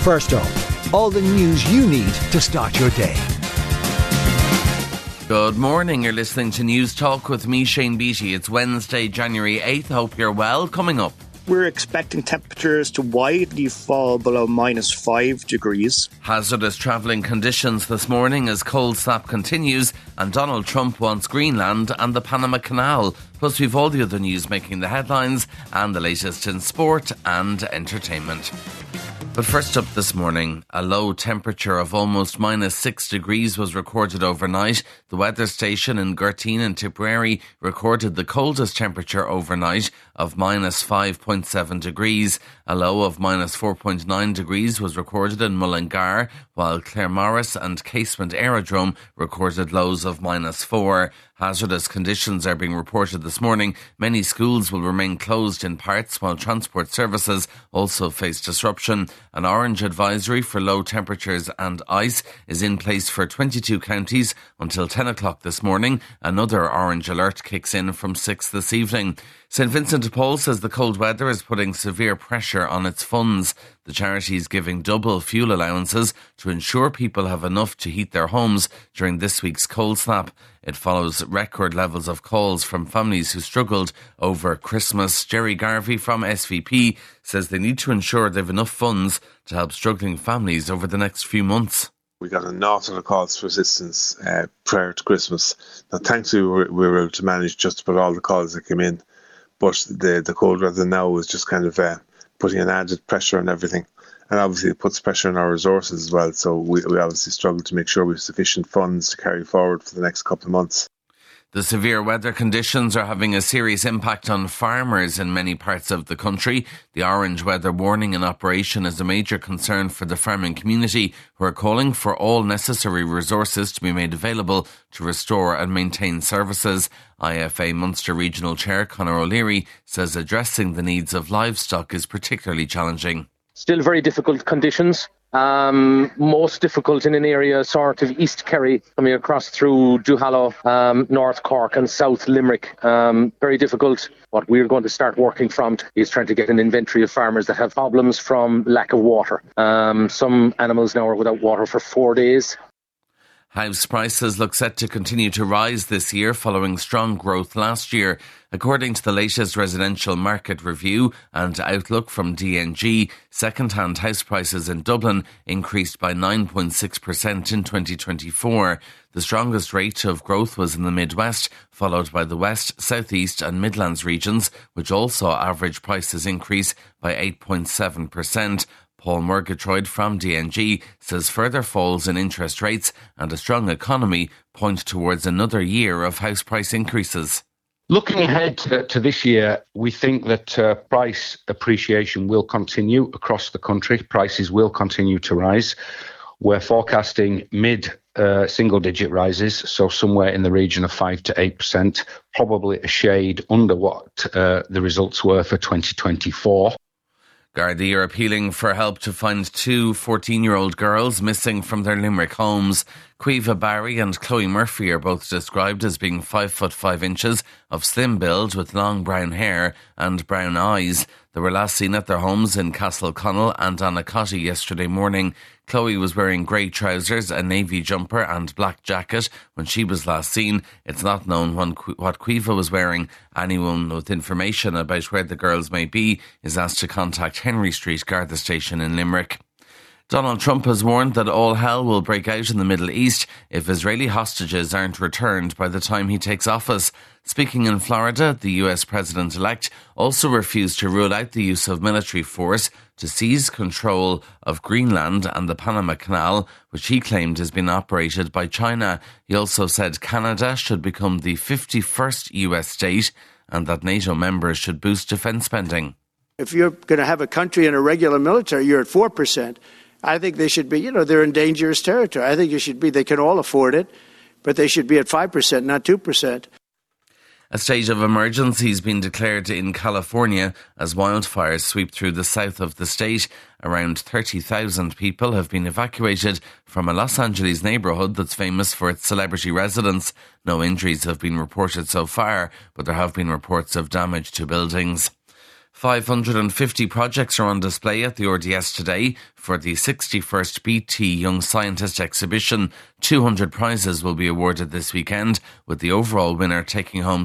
First up, all the news you need to start your day. Good morning, you're listening to News Talk with me, Shane Beattie. It's Wednesday, January 8th. Hope you're well. Coming up, we're expecting temperatures to widely fall below -5 degrees. Hazardous travelling conditions this morning as cold snap continues, and Donald Trump wants Greenland and the Panama Canal. Plus we've all the other news making the headlines and the latest in sport and entertainment. But first up this morning, a low temperature of almost -6 degrees was recorded overnight. The weather station in Gurteen in Tipperary recorded the coldest temperature overnight of -5.7 degrees. A low of -4.9 degrees was recorded in Mullingar, while Claremorris and Casement Aerodrome recorded lows of -4. Hazardous conditions are being reported this morning. Many schools will remain closed in parts, while transport services also face disruption. An orange advisory for low temperatures and ice is in place for 22 counties until 10 o'clock this morning. Another orange alert kicks in from 6 this evening. St Vincent de Paul says the cold weather is putting severe pressure on its funds. The charity is giving double fuel allowances to ensure people have enough to heat their homes during this week's cold snap. It follows record levels of calls from families who struggled over Christmas. Jerry Garvey from SVP says they need to ensure they've enough funds to help struggling families over the next few months. We got an awful lot of calls for assistance prior to Christmas. Now, thankfully, we were able to manage just about all the calls that came in. But the cold weather now is just kind of putting an added pressure on everything. And obviously it puts pressure on our resources as well. So we obviously struggle to make sure we have sufficient funds to carry forward for the next couple of months. The severe weather conditions are having a serious impact on farmers in many parts of the country. The orange weather warning in operation is a major concern for the farming community, who are calling for all necessary resources to be made available to restore and maintain services. IFA Munster Regional Chair Conor O'Leary says addressing the needs of livestock is particularly challenging. Still very difficult conditions. Most difficult in an area sort of East Kerry, coming across through Duhallow, North Cork and South Limerick. Very difficult. What we're going to start working from is trying to get an inventory of farmers that have problems from lack of water. Some animals now are without water for 4 days. House prices look set to continue to rise this year following strong growth last year. According to the latest residential market review and outlook from DNG, second-hand house prices in Dublin increased by 9.6% in 2024. The strongest rate of growth was in the Midwest, followed by the West, South East and Midlands regions, which also saw average prices increase by 8.7%. Paul Murgatroyd from DNG says further falls in interest rates and a strong economy point towards another year of house price increases. Looking ahead to this year, we think that price appreciation will continue across the country. Prices will continue to rise. We're forecasting mid-single-digit rises, so somewhere in the region of 5 to 8%, probably a shade under what the results were for 2024. Gardaí are appealing for help to find two 14-year-old girls missing from their Limerick homes. Caoimhe Barry and Chloe Murphy are both described as being 5 foot 5 inches, of slim build with long brown hair and brown eyes. They were last seen at their homes in Castleconnell and Anacotty yesterday morning. Chloe was wearing grey trousers, a navy jumper and black jacket when she was last seen. It's not known what Caoimhe was wearing. Anyone with information about where the girls may be is asked to contact Henry Street Garda Station in Limerick. Donald Trump has warned that all hell will break out in the Middle East if Israeli hostages aren't returned by the time he takes office. Speaking in Florida, the US president-elect also refused to rule out the use of military force to seize control of Greenland and the Panama Canal, which he claimed has been operated by China. He also said Canada should become the 51st US state and that NATO members should boost defence spending. If you're going to have a country and a regular military, you're at 4%. I think they should be, they're in dangerous territory. I think they can all afford it, but they should be at 5%, not 2%. A state of emergency has been declared in California as wildfires sweep through the south of the state. Around 30,000 people have been evacuated from a Los Angeles neighbourhood that's famous for its celebrity residents. No injuries have been reported so far, but there have been reports of damage to buildings. 550 projects are on display at the RDS today for the 61st BT Young Scientist exhibition. 200 prizes will be awarded this weekend, with the overall winner taking home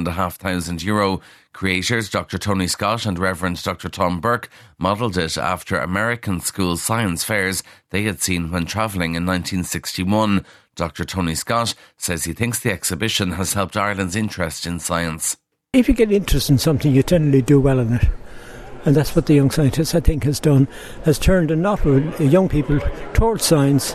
€7,500. Creators Dr. Tony Scott and Reverend Dr. Tom Burke modelled it after American school science fairs they had seen when travelling in 1961. Dr. Tony Scott says he thinks the exhibition has helped Ireland's interest in science. If you get interested in something, you generally do well in it. And that's what the Young Scientist, I think, has done, has turned a lot of young people towards science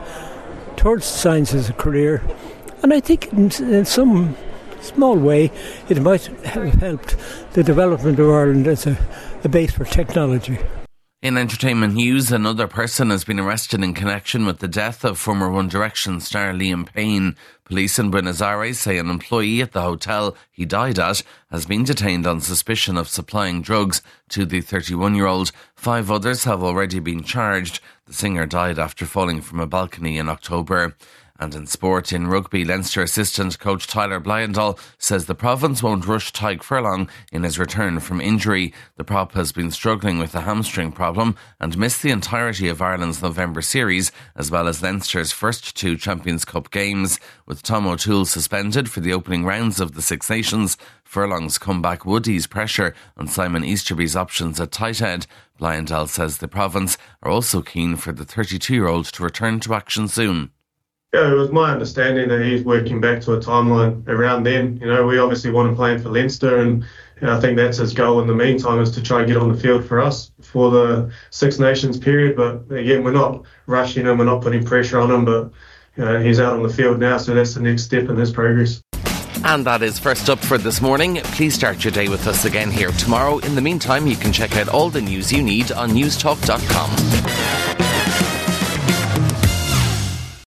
as a career. And I think in some small way, it might have helped the development of Ireland as a base for technology. In entertainment news, another person has been arrested in connection with the death of former One Direction star Liam Payne. Police in Buenos Aires say an employee at the hotel he died at has been detained on suspicion of supplying drugs to the 31-year-old. 5 others have already been charged. The singer died after falling from a balcony in October. And in sport, in rugby, Leinster assistant coach Tyler Blyandall says the province won't rush Tadhg Furlong in his return from injury. The prop has been struggling with a hamstring problem and missed the entirety of Ireland's November series, as well as Leinster's first 2 Champions Cup games. With Tom O'Toole suspended for the opening rounds of the Six Nations, Furlong's comeback would ease pressure on Simon Easterby's options at tight head. Blyandall says the province are also keen for the 32-year-old to return to action soon. Yeah, it was my understanding that he's working back to a timeline around then. We obviously want to play for Leinster, and I think that's his goal in the meantime, is to try and get on the field for us for the Six Nations period. But again, we're not rushing him, we're not putting pressure on him, but he's out on the field now, so that's the next step in his progress. And that is First Up for this morning. Please start your day with us again here tomorrow. In the meantime, you can check out all the news you need on newstalk.com.